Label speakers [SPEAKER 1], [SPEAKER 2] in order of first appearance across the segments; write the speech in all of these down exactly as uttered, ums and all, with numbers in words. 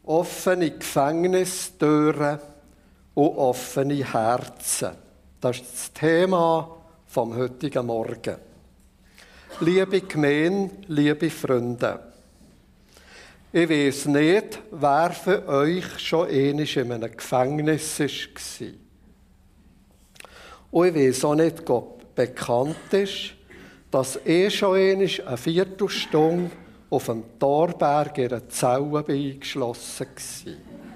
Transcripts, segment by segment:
[SPEAKER 1] Offene Gefängnistüren und offene Herzen. Das ist das Thema vom heutigen Morgen. Liebe Gemeinde, liebe Freunde, ich weiss nicht, wer von euch schon einmal in einem Gefängnis war. Und ich weiss auch nicht, ob bekannt ist, dass ich schon einmal eine Viertelstunde auf dem Thorberg in einer Zelle eingeschlossen war.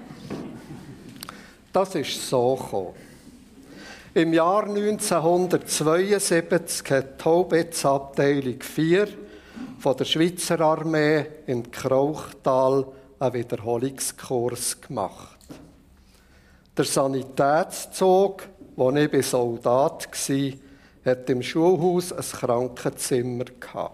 [SPEAKER 1] Das ist so gekommen. Im Jahr neunzehnhundertzweiundsiebzig hat die Haubitz-Abteilung vier von der Schweizer Armee in Krauchtal einen Wiederholungskurs gemacht. Der Sanitätszug, wo ich Soldat war, hatte im Schulhaus ein Krankenzimmer gehabt.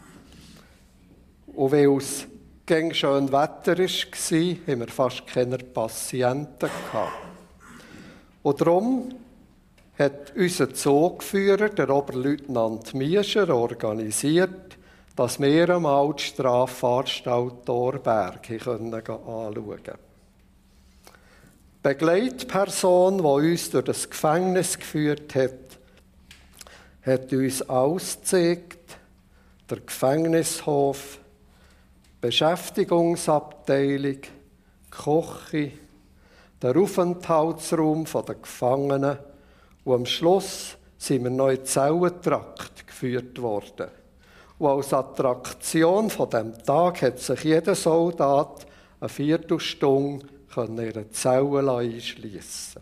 [SPEAKER 1] Und weil es gegen schön Wetter war, haben wir fast keine Patienten gehabt. Und darum hat unser Zugführer, der Oberleutnant Miescher, organisiert, dass wir einmal die Straffahrstalt Thorberg anschauen konnten. Die Begleitperson, die uns durch das Gefängnis geführt hat, hat uns alles gezeigt, der Gefängnishof, Beschäftigungsabteilung, die Küche, der Aufenthaltsraum der Gefangenen und am Schluss sind wir noch in den Zellentrakt geführt worden. Und als Attraktion von diesem Tag hat sich jeder Soldat eine Viertelstunde in eine Zelle einschliessen.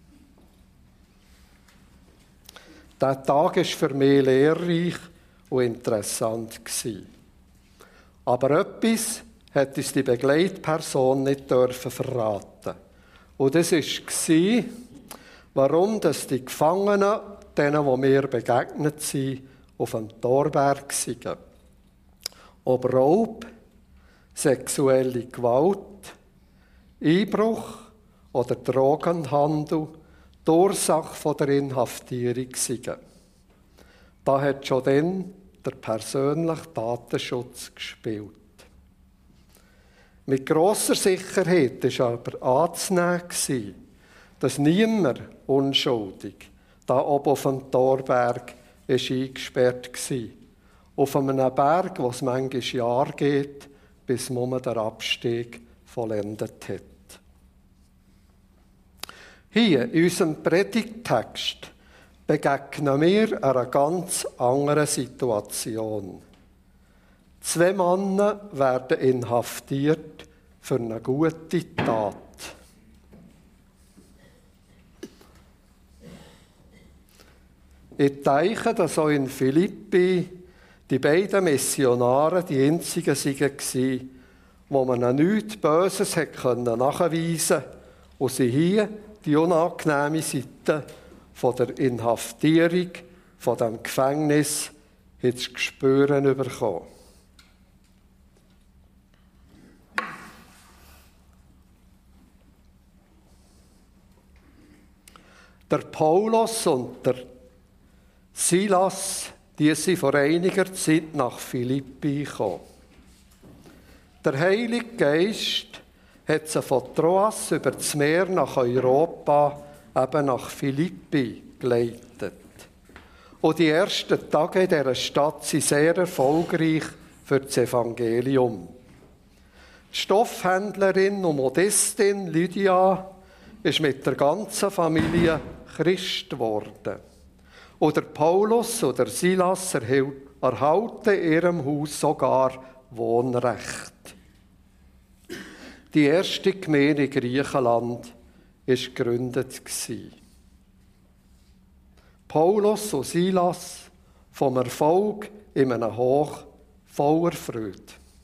[SPEAKER 1] Dieser Tag war für mich lehrreich und interessant. Aber etwas hat uns die Begleitperson nicht verraten. Und das war, warum die Gefangenen, denen, die mir begegnet sind, auf dem Thorberg waren. Ob Raub, sexuelle Gewalt, Einbruch oder Drogenhandel die Ursache der Inhaftierung waren. Da hat schon dann der persönliche Datenschutz gespielt. Mit grosser Sicherheit war aber anzunehmen, dass niemand unschuldig da oben auf dem Thorberg eingesperrt war. Auf einem Berg, wo es manchmal Jahre geht, bis man den Abstieg vollendet hat. Hier in unserem Predigttext begegnen wir einer ganz anderen Situation. Zwei Männer werden inhaftiert für eine gute Tat. Ich denke, dass auch in Philippi die beiden Missionare die einzigen waren, wo man an nichts Böses nachweisen konnte und sie hier die unangenehme Seite von der Inhaftierung, von dem Gefängnis, zu spüren bekommen. Der Paulus und der Silas, die sind vor einiger Zeit nach Philippi gekommen. Der Heilige Geist hat sie von Troas über das Meer nach Europa, eben nach Philippi, geleitet. Und die ersten Tage in dieser Stadt waren sehr erfolgreich für das Evangelium. Die Stoffhändlerin und Modistin Lydia ist mit der ganzen Familie Christ geworden. Und der Paulus und der Silas erhalten in ihrem Haus sogar Wohnrecht. Die erste Gemeinde in Griechenland war gegründet. Paulus und Silas vom Erfolg in einem Hoch voller Freude.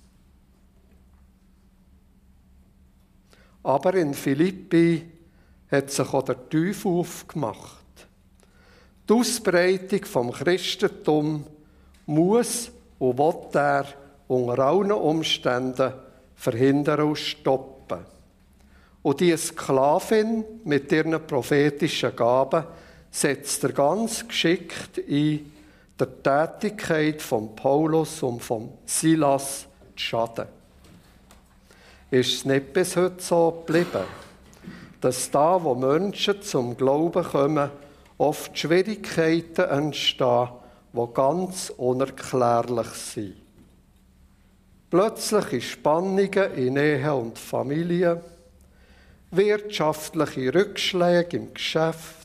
[SPEAKER 1] Aber in Philippi hat sich auch der Teufel aufgemacht. Die Ausbreitung vom Christentum muss und will er unter allen Umständen verhindern und stoppen. Und die Sklavin mit ihren prophetischen Gaben setzt er ganz geschickt ein, der Tätigkeit von Paulus und von Silas zu schaden. ist es nicht bis heute so geblieben, dass da, wo Menschen zum Glauben kommen, oft Schwierigkeiten entstehen, die ganz unerklärlich sind. Plötzliche Spannungen in Ehe und Familie, wirtschaftliche Rückschläge im Geschäft,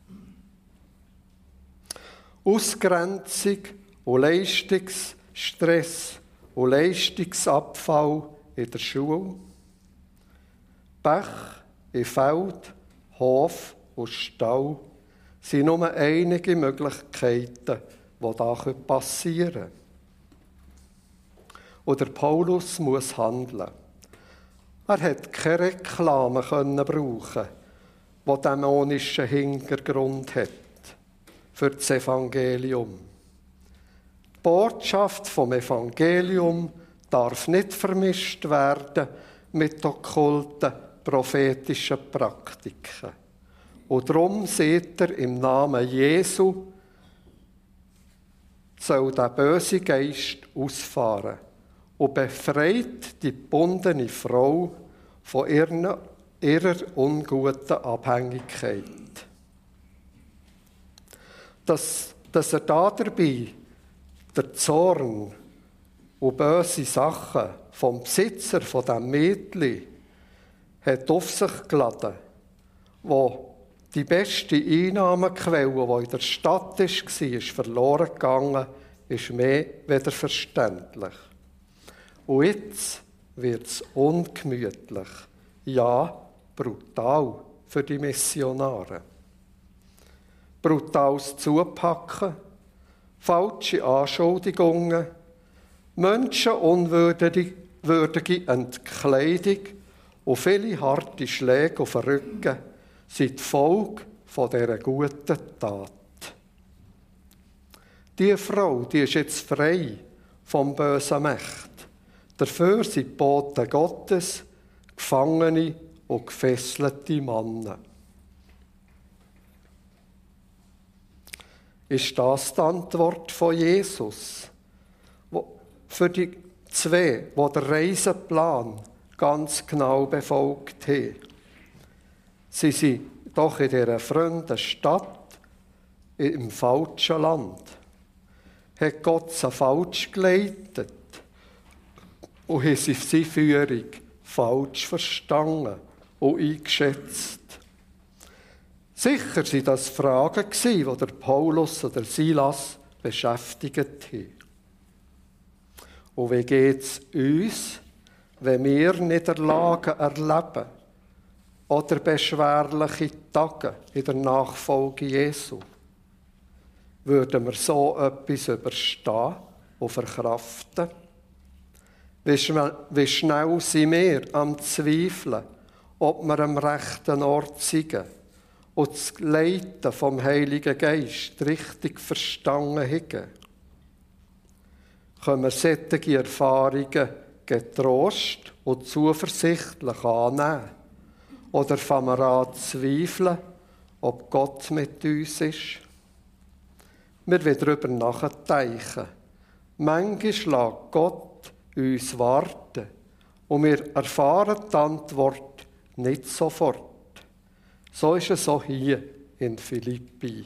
[SPEAKER 1] Ausgrenzung und Leistungsstress und Leistungsabfall in der Schule, Pech in Feld, Hof und Stall sind nur einige Möglichkeiten, die da passieren können. Und der Paulus muss handeln. Er hat keine Reklame können brauchen, die dämonischen Hintergrund hat für das Evangelium. Die Botschaft vom Evangelium darf nicht vermischt werden mit okkulten prophetischen Praktiken. Und darum sieht er im Namen Jesu, soll der böse Geist ausfahren und befreit die gebundene Frau von ihrer, ihrer unguten Abhängigkeit. Dass, dass er da dabei der Zorn und böse Sachen vom Besitzer von diesem Mädchen hat auf sich geladen, wo die beste Einnahmequelle, die in der Stadt war, ist verloren gegangen, ist mehr weder verständlich. Und jetzt wird es ungemütlich, ja, brutal für die Missionare. Brutales Zupacken, falsche Anschuldigungen, menschenunwürdige Entkleidung und viele harte Schläge auf den Rücken sind die Folge von dieser guten Tat. Diese Frau, die ist jetzt frei vom bösen Mächt. Dafür sind die Boten Gottes Gefangene und gefesselte Männer. Ist das die Antwort von Jesus? Für die zwei, die den Reiseplan ganz genau befolgt haben. Sie sind doch in dieser fremden Stadt im falschen Land. Hat Gott sie falsch geleitet und haben sie seine Führung falsch verstanden und eingeschätzt. Sicher waren das Fragen, die der Paulus oder Silas beschäftigt haben. Und wie geht es uns, wenn wir Niederlagen erleben oder beschwerliche Tage in der Nachfolge Jesu? Würden wir so etwas überstehen und verkraften? Wie schnell sind wir am Zweifeln, ob wir am rechten Ort sind und das Leiten vom Heiligen Geist richtig verstanden haben? Können wir solche Erfahrungen getrost und zuversichtlich annehmen? Oder fangen wir an zu zweifeln, ob Gott mit uns ist? Wir wollen darüber nachdenken. Manchmal lässt Gott uns warten und wir erfahren die Antwort nicht sofort. So ist es auch hier in Philippi.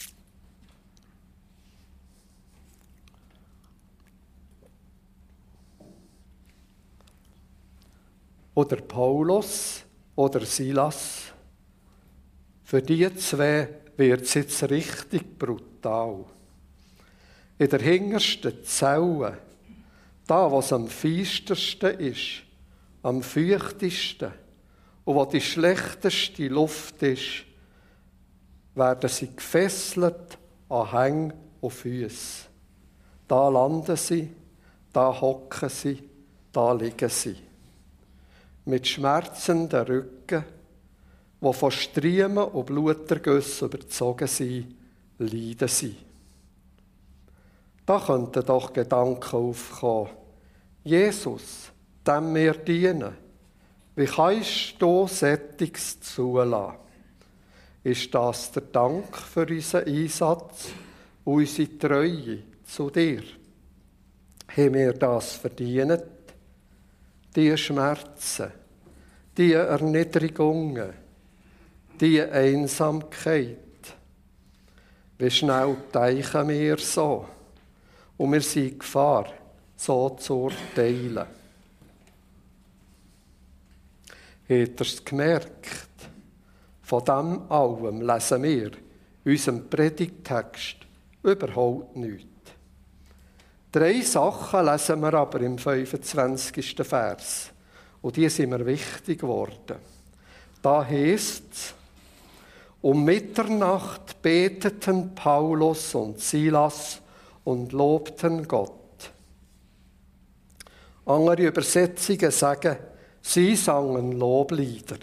[SPEAKER 1] Oder Paulus oder Silas. Für die zwei wird es jetzt richtig brutal. In der hintersten Zelle, da wo es am feistersten ist, am feuchtesten und wo die schlechteste Luft ist, werden sie gefesselt an Hängen und Füßen. Da landen sie, da hocken sie, da liegen sie. Mit schmerzenden Rücken, die von Striemen und Blutergüssen überzogen sind, leiden sie. Da könnten doch Gedanken aufkommen. Jesus, dem wir dienen, wie kannst du Sättiges zulassen? Ist das der Dank für unseren Einsatz und unsere Treue zu dir? Haben wir das verdient? die Schmerzen, die Erniedrigungen, die Einsamkeit. Wie schnell denken wir so? Und wir sind in Gefahr, so zu urteilen. Habt ihr es gemerkt? Von dem allem lesen wir in unserem Predigttext überhaupt nichts. Drei Sachen lesen wir aber im fünfundzwanzigsten Vers. Und die sind mir wichtig geworden. Da heisst es, um Mitternacht beteten Paulus und Silas und lobten Gott. Andere Übersetzungen sagen, sie sangen Loblieder.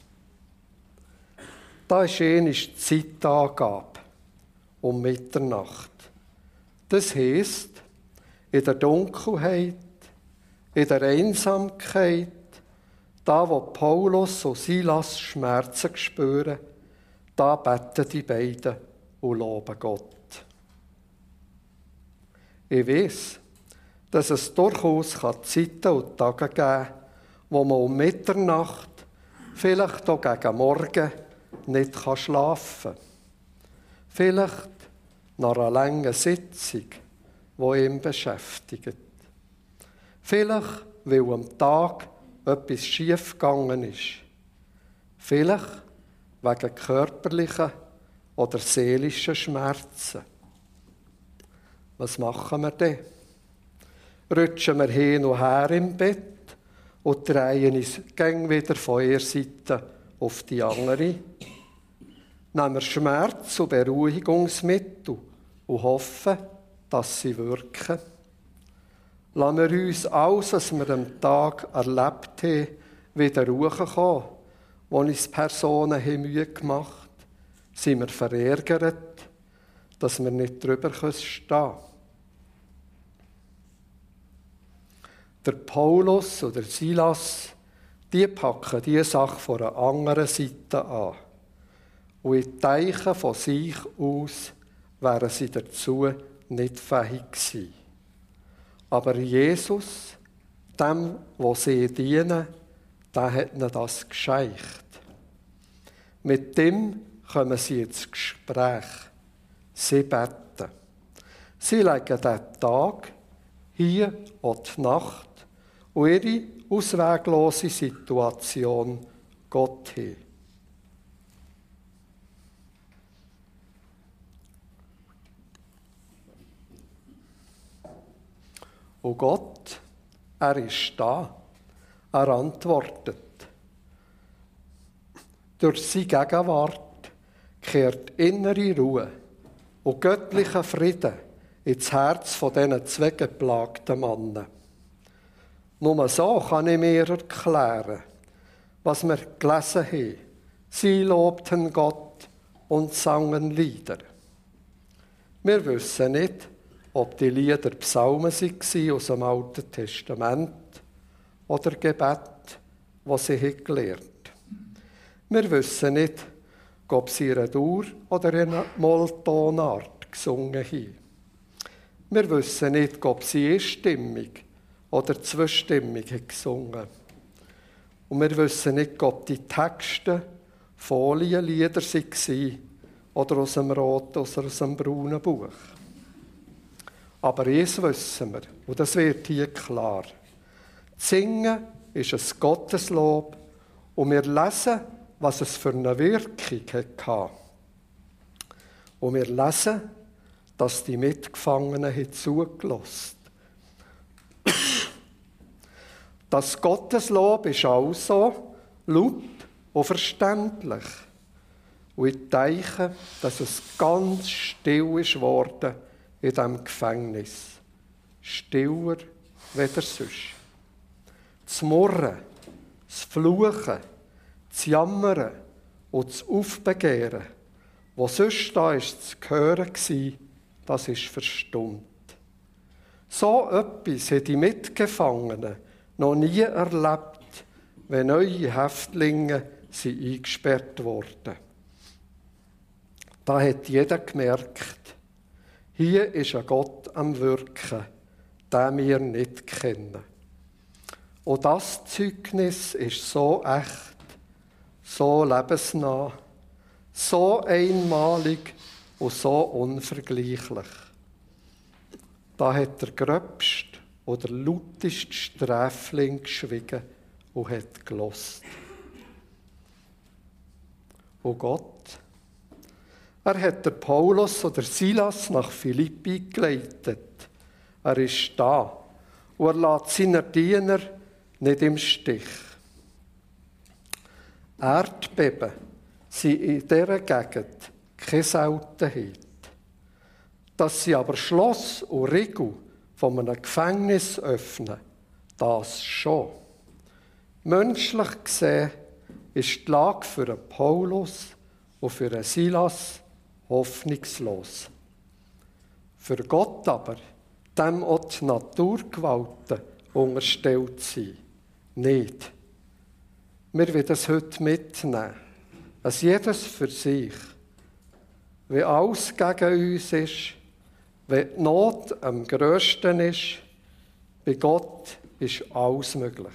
[SPEAKER 1] Da ist eine Zeitangabe um Mitternacht. Das heisst, in der Dunkelheit, in der Einsamkeit, da wo Paulus und Silas Schmerzen spüren, da beten die beiden und loben Gott. Ich weiss, dass es durchaus Zeiten und Tage geben kann, wo man um Mitternacht, vielleicht auch gegen Morgen, nicht schlafen kann. Vielleicht nach einer langen Sitzung, die ihn beschäftigt. Vielleicht, weil am Tag etwas schiefgegangen ist. Vielleicht wegen körperlichen oder seelischen Schmerzen. Was machen wir dann? Rutschen wir hin und her im Bett und drehen uns gäng wieder von einer Seite auf die andere? Nehmen wir Schmerz- und Beruhigungsmittel und hoffen, dass sie wirken? Lassen wir uns alles, was wir am Tag erlebt haben, wieder hochkommen, wo uns Personen Mühe gemacht haben? Sind wir verärgert, dass wir nicht drüber stehen können? Der Paulus oder Silas, die packen diese Sache von einer anderen Seite an. Und in Teichen von sich aus wären sie dazu nicht fähig gewesen. Aber Jesus, dem, wo sie dienen, der hat ihnen das gescheicht. Mit dem kommen sie ins Gespräch. Sie beten. Sie legen den Tag, hier und die Nacht, und ihre ausweglose Situation Gott hin. Und Gott, er ist da. Er antwortet. Durch seine Gegenwart kehrt innere Ruhe und göttlicher Frieden ins Herz von diesen zwei geplagten Männern. Nur so kann ich mir erklären, was wir gelesen haben. Sie lobten Gott und sangen Lieder. Wir wissen nicht, ob die Lieder Psalmen waren aus dem Alten Testament oder Gebet, was sie gelernt haben. Wir wissen nicht, ob sie in einer Dur- oder in einer Molltonart gesungen haben. Wir wissen nicht, ob sie einstimmig oder zweistimmig gesungen haben. Und wir wissen nicht, ob die Texte Folienlieder waren oder aus dem roten oder aus dem braunen Buch. Aber eins wissen wir, und das wird hier klar. Das Singen ist ein Gotteslob und wir lesen, was es für eine Wirkung hatte. Und wir lesen, dass die Mitgefangenen zugelassen haben. Das Gotteslob ist also laut und verständlich. Und ich denke, dass es ganz still ist worden in diesem Gefängnis. Stiller als sonst. Das Murren, das Fluchen, das Jammern und das Aufbegehren, was sonst da ist, zu hören war, das ist verstummt. So etwas haben die Mitgefangenen noch nie erlebt, wenn neue Häftlinge sind eingesperrt wurden. Da hat jeder gemerkt, hier ist ein Gott am Wirken, den wir nicht kennen. Und das Zeugnis ist so echt, so lebensnah, so einmalig und so unvergleichlich. Da hat der gröbste oder lauteste Sträfling geschwiegen und hat gelost. Und Gott, er hat der Paulus oder Silas nach Philippi geleitet. Er ist da und er lässt seine Diener nicht im Stich. Erdbeben sind in dieser Gegend keine Seltenheit. Dass sie aber Schloss und Riegel von einem Gefängnis öffnen, das schon. Menschlich gesehen ist die Lage für einen Paulus und für einen Silas hoffnungslos. Für Gott aber, dem auch die Naturgewalten unterstellt sind, nicht. Wir wollen das heute mitnehmen, dass jedes für sich, wenn alles gegen uns ist, wenn die Not am grössten ist, bei Gott ist alles möglich.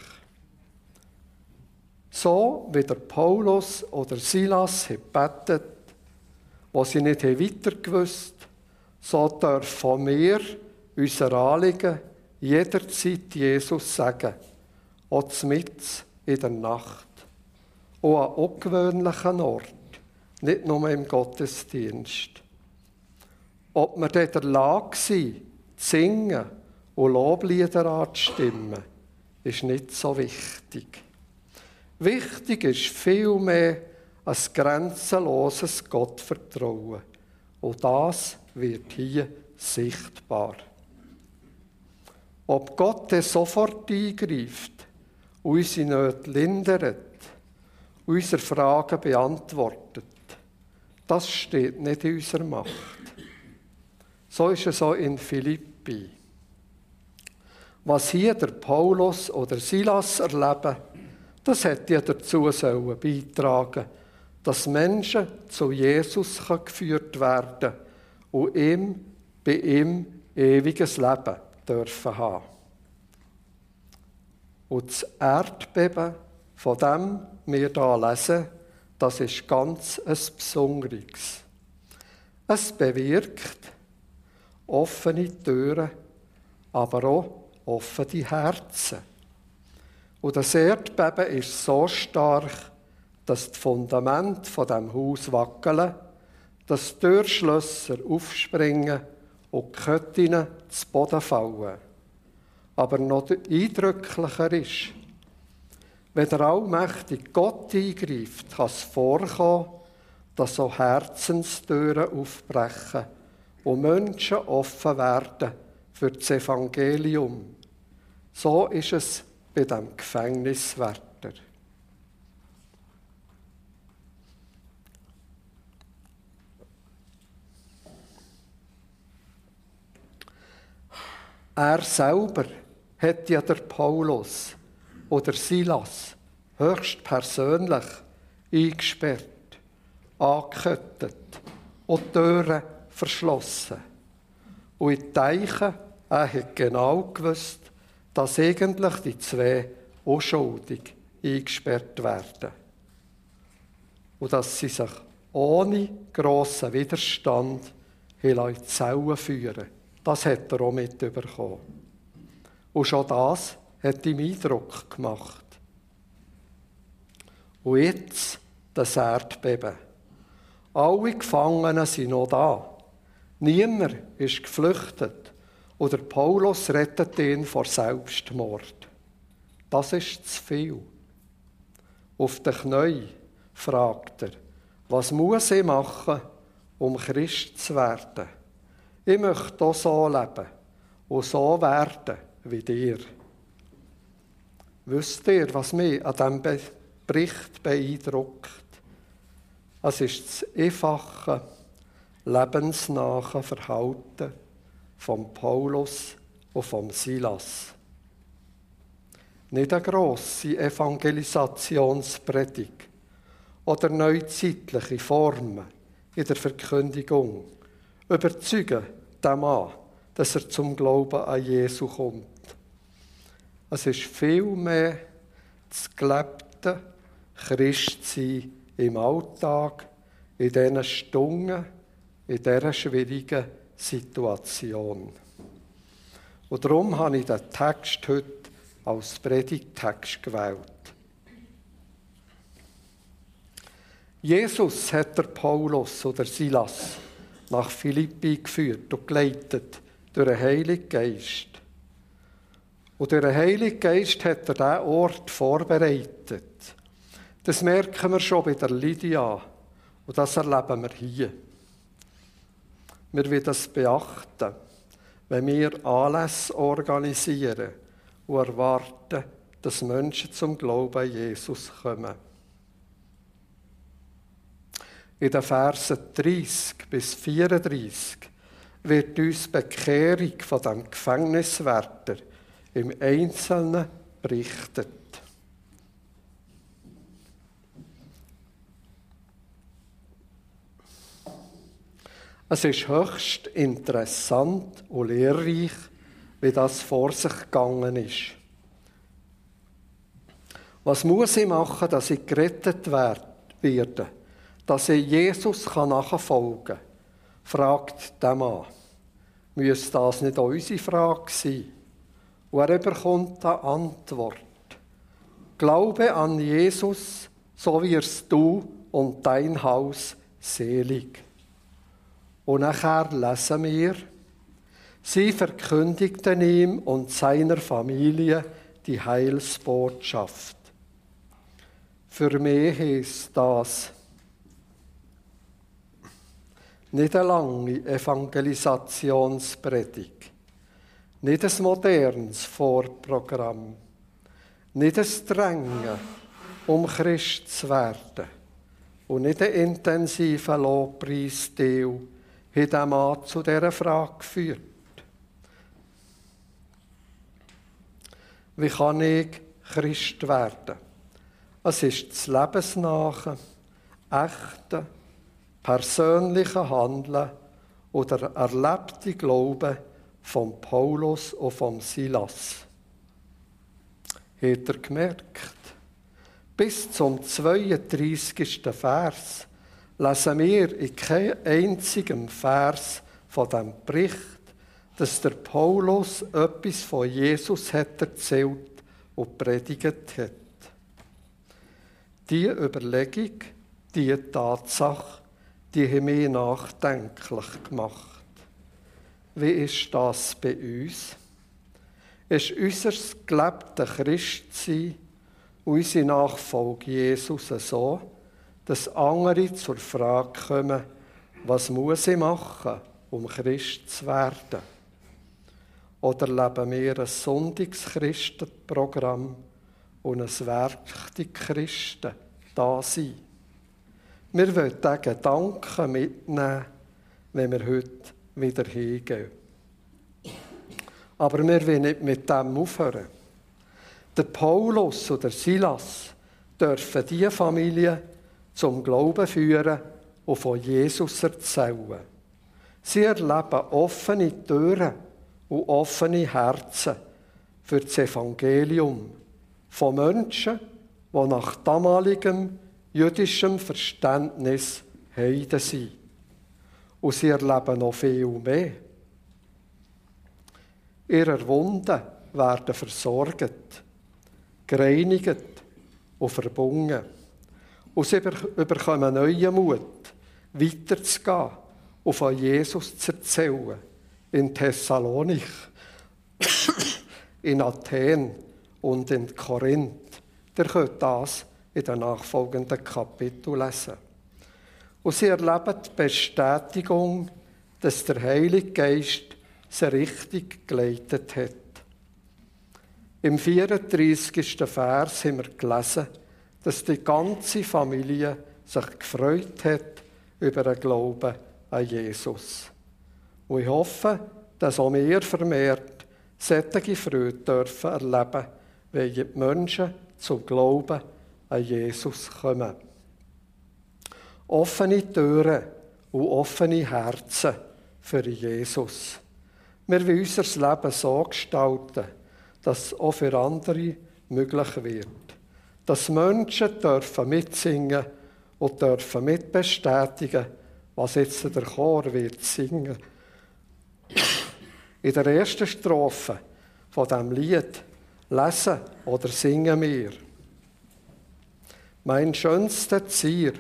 [SPEAKER 1] So wie der Paulus oder Silas gebetet, wo sie nicht weiter gewusst, so dürfen wir unser Anliegen jederzeit Jesus sagen, auch mitten in der Nacht, auch an ungewöhnlichen Orten, nicht nur im Gottesdienst. Ob wir dann in der Lage sind, zu singen und Loblieder anzustimmen, ist nicht so wichtig. Wichtig ist vielmehr ein grenzenloses Gottvertrauen. Und das wird hier sichtbar. Ob Gott dann sofort eingreift, unsere Nöte lindert, unsere Fragen beantwortet, das steht nicht in unserer Macht. So ist es auch in Philippi. Was hier der Paulus oder Silas erleben, das hätte ja dazu sollen beitragen, dass Menschen zu Jesus geführt werden und ihm, bei ihm ewiges Leben dürfen haben. Und das Erdbeben, von dem wir hier lesen, das ist ganz ein Besonderes. Es bewirkt offene Türen, aber auch offene Herzen. Und das Erdbeben ist so stark, dass die Fundamente von dem Haus wackeln, dass die Türschlösser aufspringen und die Ketten zu Boden fallen. Aber noch eindrücklicher ist, wenn der allmächtige Gott eingreift, kann es vorkommen, dass so Herzenstüren aufbrechen und Menschen offen werden für das Evangelium. So ist es bei dem Gefängniswärter. Er selber hat ja der Paulus oder Silas höchst persönlich eingesperrt, angekettet und die Türen verschlossen. Und ich denke, er hat genau gewusst, dass eigentlich die zwei unschuldig eingesperrt werden. Und dass sie sich ohne grossen Widerstand in die Zellen führen. Das hat er auch mitbekommen. Und schon das hat ihm Eindruck gemacht. Und jetzt das Erdbeben. Alle Gefangenen sind noch da. Niemand ist geflüchtet. Oder Paulus rettet ihn vor Selbstmord. Das ist zu viel. Auf den Knien fragt er, was muss ich machen, um Christ zu werden? Ich möchte auch so leben und so werden wie dir. Wisst ihr, was mich an diesem Bericht beeindruckt? Es ist das einfache, lebensnahe Verhalten von Paulus und von Silas. Nicht eine grosse Evangelisationspredigt oder neuzeitliche Formen in der Verkündigung überzeugen den Mann, dass er zum Glauben an Jesu kommt. Es ist vielmehr das gelebte Christsein im Alltag, in diesen Stunden, in dieser schwierigen Situation. Und darum habe ich den Text heute als Predigttext gewählt. Jesus hat der Paulus oder Silas nach Philippi geführt und geleitet durch den Heiligen Geist. Und durch den Heiligen Geist hat er diesen Ort vorbereitet. Das merken wir schon bei der Lydia und das erleben wir hier. Wir wollen das beachten, wenn wir Anlässe organisieren und erwarten, dass Menschen zum Glauben an Jesus kommen. In den Versen dreißig bis vierunddreißig wird uns die Bekehrung von dem Gefängniswärter im Einzelnen berichtet. Es ist höchst interessant und lehrreich, wie das vor sich gegangen ist. Was muss ich machen, dass ich gerettet werde, dass ich Jesus nachfolgen kann? Fragt der Mann. Müsste das nicht unsere Frage sein? Und er bekommt eine Antwort. Glaube an Jesus, so wirst du und dein Haus selig. Und nachher lesen wir, sie verkündigten ihm und seiner Familie die Heilsbotschaft. Für mich ist das nicht eine lange Evangelisationspredigt, nicht ein modernes Vorprogramm, nicht ein Drängen, um Christ zu werden und nicht ein intensiver Lobpreisstil hat den Mann zu dieser Frage geführt. Wie kann ich Christ werden? Es ist das lebensnahe, echte, persönliche Handeln oder erlebte Glauben von Paulus und von Silas. Habt ihr gemerkt? Bis zum zweiunddreißigsten Vers lesen wir in keinem einzigen Vers von dem Bericht, dass der Paulus etwas von Jesus hat erzählt und predigt hat. Diese Überlegung, diese Tatsache, die haben mich nachdenklich gemacht. Wie ist das bei uns? Ist unser gelebtes Christsein und unsere Nachfolge Jesus so, dass andere zur Frage kommen, was muss ich machen, um Christ zu werden? Oder leben wir ein Sonntagschristenprogramm und ein werklich Christen da sein? Wir wollen diesen Gedanken mitnehmen, wenn wir heute wieder hingehen. Aber wir wollen nicht mit dem aufhören. Der Paulus oder Silas dürfen diese Familie zum Glauben führen und von Jesus erzählen. Sie erleben offene Türen und offene Herzen für das Evangelium von Menschen, die nach damaligem jüdischem Verständnis Heiden sind. Und sie erleben noch viel mehr. Ihre Wunden werden versorgt, gereinigt und verbunden. Und sie bekommen neuen Mut, weiterzugehen und von Jesus zu erzählen. In Thessalonik, in Athen und in Korinth. Ihr könnt das in den nachfolgenden Kapiteln lesen. Und sie erleben die Bestätigung, dass der Heilige Geist sie richtig geleitet hat. Im vierunddreißigsten Vers haben wir gelesen, dass die ganze Familie sich gefreut hat über den Glauben an Jesus. Und ich hoffe, dass auch wir vermehrt solche Freude dürfen erleben, wenn die Menschen zum Glauben an Jesus kommen. Offene Türen und offene Herzen für Jesus. Wir wollen unser Leben so gestalten, dass es auch für andere möglich wird. Dass Menschen dürfen mitsingen und dürfen mitbestätigen, was jetzt der Chor wird singen. In der ersten Strophe von diesem Lied lesen oder singen wir: Mein schönster Zier,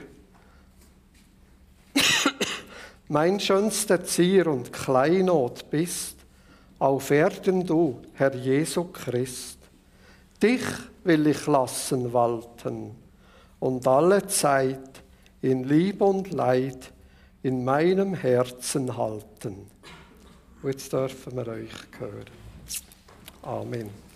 [SPEAKER 1] mein schönster Zier und Kleinod bist, auf Erden du, Herr Jesu Christ. Dich will ich lassen walten und alle Zeit in Lieb und Leid in meinem Herzen halten. Und jetzt dürfen wir euch hören. Amen.